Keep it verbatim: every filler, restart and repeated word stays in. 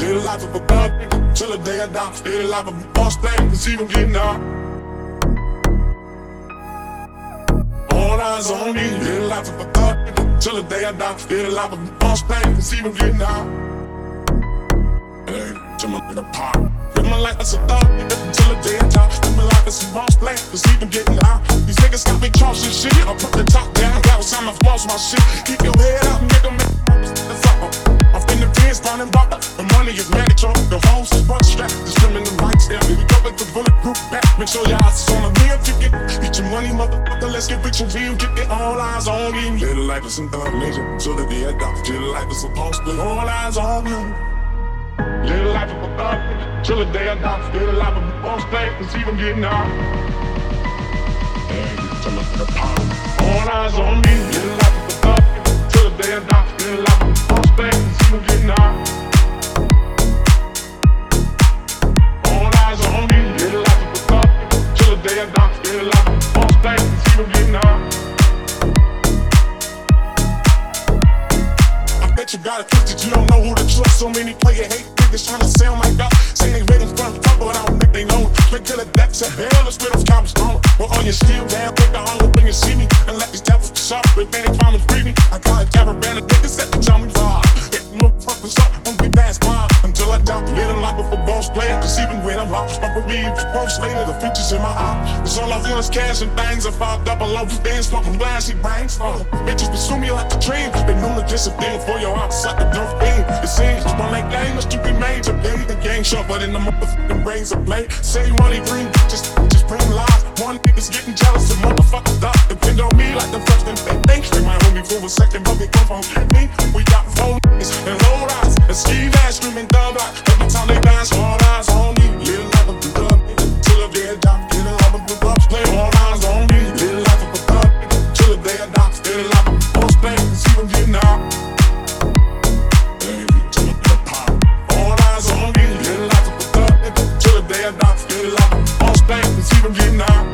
Live the life of a thug nigga till the day I die. Live the life of a boss thing, can see them getting out. All eyes on me. Live the life of a thug nigga till the day I die. Live the life of a boss thing, can see them getting out. Hey, till my nigga pop. Live my life as a thug nigga till the day I die. Live my life as a boss thing, can see them getting out. These niggas got me crossing shit. I put the top down, got some of floss my shit. Keep your head up, nigga, make that's all. I'm in the pins, running back. The money is mandatory. The hoes is front strap. Discriminating rights there. We go with the bulletproof back. Make sure your eyes is on the real ticket. Get your money, motherfucker. Let's get rich and real. Get it all eyes on me. Little life is some thug nation. So that the head off. Little life is supposed to. All eyes on me. Little life of a thug nigga till the day I die. Little life of a boss thing. Cause even getting out. Hey, till I the power. All eyes on me. Little life of a thug nigga till the day I die. Little life of a boss thing. Cause even getting out. All eyes on me. Little life of a thug nigga till the day I die. Little life of a boss thing. Cause even getting out. You got it twisted, you don't know who to trust. So many player hate niggas trying to sound like that. Say they ready for the trouble, but I don't think they know. Straight to the depths of hell, let's spit those cops strong. Well, on your steel down, take the hunger when you see me. And let these devils sharp, if they ain't trying to free me. I got a caravan of niggas that can tell me far. Hit motherfuckers up, won't be past mine. Until I die, living like a football player. Cause even when I'm lost, my career is post later. The features in my eye. Cause all I feel is cash and things. If I double over things, fucking glass, he bangs. Uh, bitches pursue me like a dream. They know the discipline for your house like a dumb thing. It seems one like game must keep it made to play the game sharper than the motherfucking brains of play. Say money bring just just bring lies. One nigga's getting jealous and motherfuckers die. Depend on me like the first and they think. They might hold me for a second, but they come from me. We got four niggas and low rise and ski ass screaming dub like every time they dance. All eyes on me, little life of a thug nigga till the day I die. Little life of a thug, play all eyes on me, little life of a thug nigga till the day I die. Little life of a boss play, see them getting out. All eyes on me, little life of a thug nigga till the day I die. Little life of a boss play, see them getting out.